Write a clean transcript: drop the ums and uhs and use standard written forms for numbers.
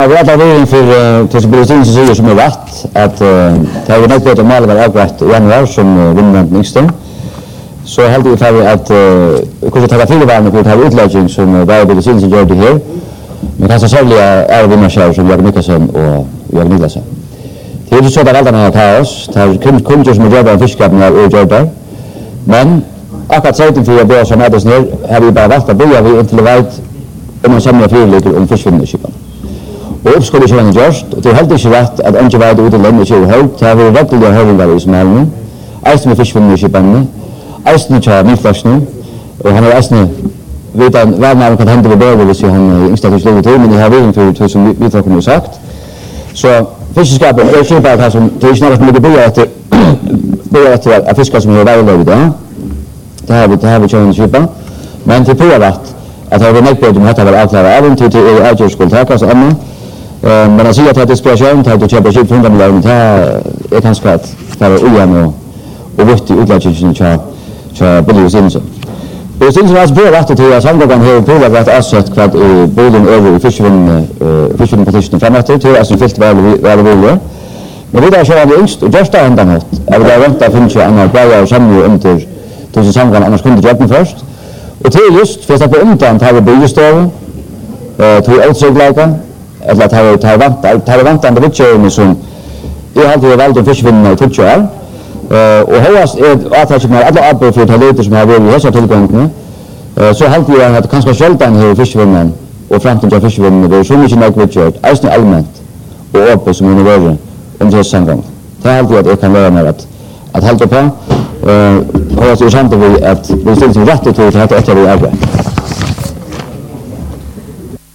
Vi alla vägen för till Brytning så säger som är rätt att det är nog bättre mål var avgrätt i januari som vinner Nixon. Så hade vi för att kunna ta till varandra på det utläggning som var det syns gör det här. Men kanske särskilt är vi med själva som jag mycket sen och jag vill läsa. Det är ju så där alla när kaos, där kunde som jobbar fiskar och jobbar. Men akkurat sätten för jag börjar som är snär har vi bara valt att börja vi inte vet om man samlar fyra om fiskfinnskipan. Och uppskåd är ju just det är helt rätt att inte vara ute längre så högt det har vi rättliga höringar i Småland. Alltså med fiskfinnskipan. Alltså med miflashen och han är alltså vet vad man kan hända med börjar så han institutionellt men det har vi inför som vi har kommit sagt. Så fiskeskapet är ju bara att som det är snarare mycket börja att fiska som är väl då. Det har vi ju köpa. Men till på att har vi mycket på de här väl avklara äventyr till är skulle ta så amma. Men jag ser att det inspiration till att köpa 700 miljoner det är kanske att för ojan och viktig utläggning så Billy Simpson. Och sen så var det rätt till samgången här på att asset vad bilden över fishing position framåt till alltså fyllt väl. Men det där så är yngst och just ända något. Jag vill vänta finns ju andra grejer som under till samgången annars kunde jag först. Och till just för att på undan har vi byggstöv till outside eller att ta vantande vitcher som jag hade valt att fiskvinna touchar. Och högast är att jag alla abbe för talenter som har varit i dessa tillgångarna. Så hade jag att kanske självan här fiskvinnen och framtida fiskvinnen det är så mycket nekvitcher, alltså allmänt och uppe som är värre om det samgång. Det är alltid att jag kan lära mig att hålla på. Och jag ser samtidigt att det finns rätt till att det är vi arbetar.